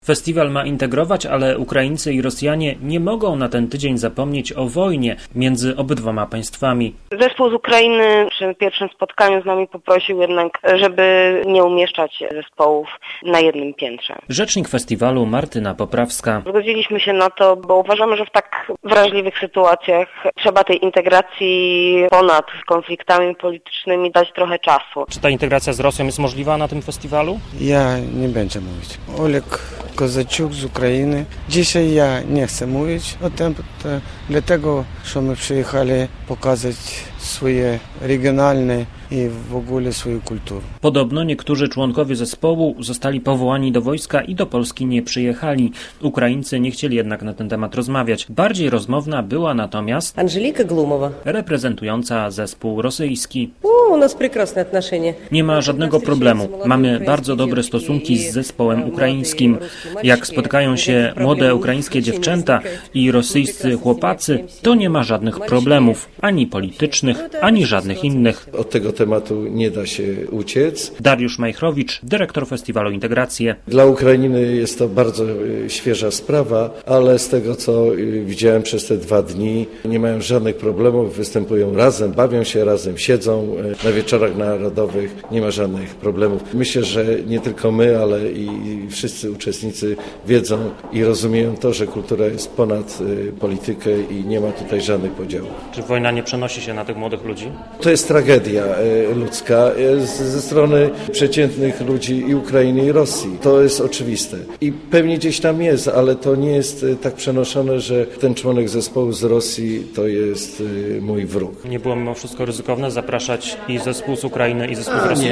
Festiwal ma integrować, ale Ukraińcy i Rosjanie nie mogą na ten tydzień zapomnieć o wojnie między obydwoma państwami. Zespół z Ukrainy przy pierwszym spotkaniu z nami poprosił jednak, żeby nie umieszczać zespołów na jednym piętrze. Rzecznik festiwalu Martyna Poprawska. Zgodziliśmy się na to, bo uważamy, że w tak wrażliwych sytuacjach trzeba tej integracji ponad konfliktami politycznymi dać trochę czasu. Czy ta integracja z Rosją jest możliwa na tym festiwalu? Ja nie będę mówić. Oleg Kozaczuk z Ukrainy. Dzisiaj ja nie chcę mówić o tym, dlatego, że my przyjechali pokazać swoje regionalne i w ogóle swoją kulturę. Podobno niektórzy członkowie zespołu zostali powołani do wojska i do Polski nie przyjechali. Ukraińcy nie chcieli jednak na ten temat rozmawiać. Bardziej rozmowna była natomiast Angelika Glumowa, reprezentująca zespół rosyjski. U nas прекрасne отношения. Nie ma żadnego problemu. Mamy bardzo dobre stosunki z zespołem ukraińskim. Jak spotkają się młode ukraińskie dziewczęta i rosyjscy chłopacy, to nie ma żadnych problemów, ani politycznych, ani żadnych innych. Od tego tematu nie da się uciec. Dariusz Majchrowicz, dyrektor festiwalu Integracje. Dla Ukrainy jest to bardzo świeża sprawa, ale z tego, co widziałem przez te 2 dni, nie mają żadnych problemów, występują razem, bawią się razem, siedzą na wieczorach narodowych, nie ma żadnych problemów. Myślę, że nie tylko my, ale i wszyscy uczestnicy wiedzą i rozumieją to, że kultura jest ponad politykę i nie ma tutaj żadnych podziałów. Czy wojna nie przenosi się na tych młodych ludzi? To jest tragedia ludzka ze strony przeciętnych ludzi i Ukrainy i Rosji. To jest oczywiste. I pewnie gdzieś tam jest, ale to nie jest tak przenoszone, że ten członek zespołu z Rosji to jest mój wróg. Nie było mimo wszystko ryzykowne zapraszać i zespół z Ukrainy, i zespół z Rosji?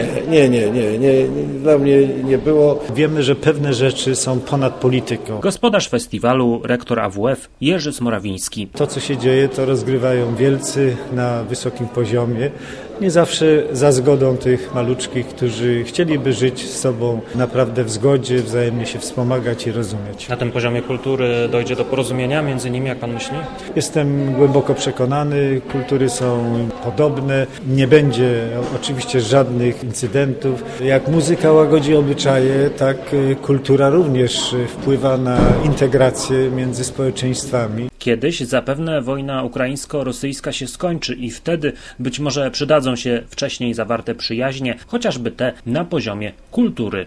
Nie. Dla mnie nie było. Wiemy, że pewne rzeczy są ponad polityką. Gospodarz festiwalu, rektor AWF Jerzy Smorawiński. To, co się dzieje, to rozgrywają wielcy na wysokim poziomie. Nie zawsze za zgodą tych maluczkich, którzy chcieliby żyć z sobą naprawdę w zgodzie, wzajemnie się wspomagać i rozumieć. Na tym poziomie kultury dojdzie do porozumienia między nimi, jak pan myśli? Jestem głęboko przekonany, kultury są podobne. Nie będzie oczywiście żadnych incydentów. Jak muzyka łagodzi obyczaje, tak kultura również wpływa na integrację między społeczeństwami. Kiedyś zapewne wojna ukraińsko-rosyjska się skończy i wtedy być może przydadzą się wcześniej zawarte przyjaźnie, chociażby te na poziomie kultury.